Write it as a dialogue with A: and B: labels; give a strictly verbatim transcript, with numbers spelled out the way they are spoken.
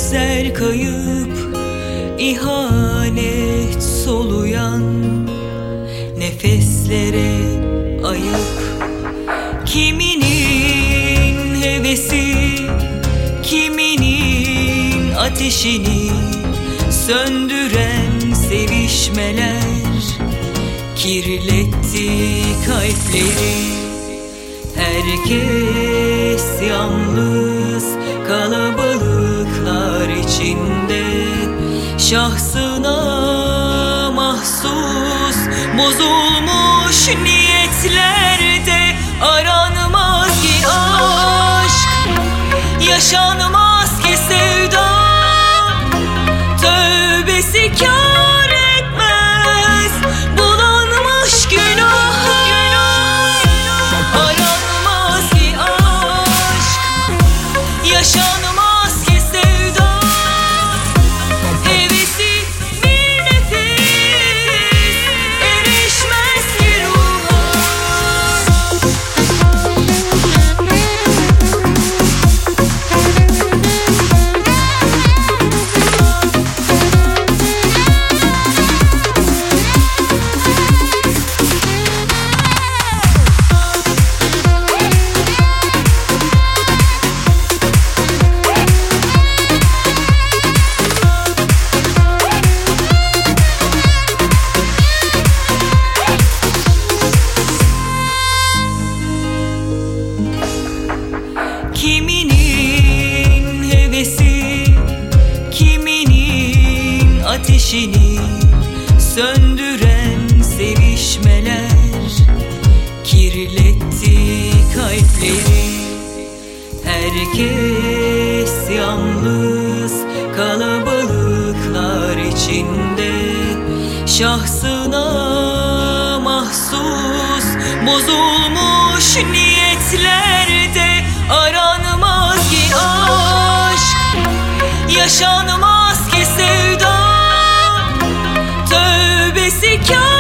A: gözler kayıp, ihanet soluyan nefeslere ayıp. Kiminin hevesi, kiminin ateşini söndüren sevişmeler kirletti kalpleri. Herkes yalnız kalabalıklar içinde, şahsına mahsus bozulmuş niyetlerde aranmaz ki aşk, yaşanmaz ki sevda. Tövbesi kâr etmez bulanmış günah. Aranmaz ki aşk, yaşanmaz ki sevda. Hevesi bir nefes, erişmez ki ruha. Kiminin hevesi, kiminin ateşini söndüren sevişmeler kirletti kalpleri. Herkes yalnız kalabalıklar içinde, şahsına mahsus bozulmuş niyetlerde aranmaz ki aşk, yaşanmaz ki sevda. Tövbesi kâr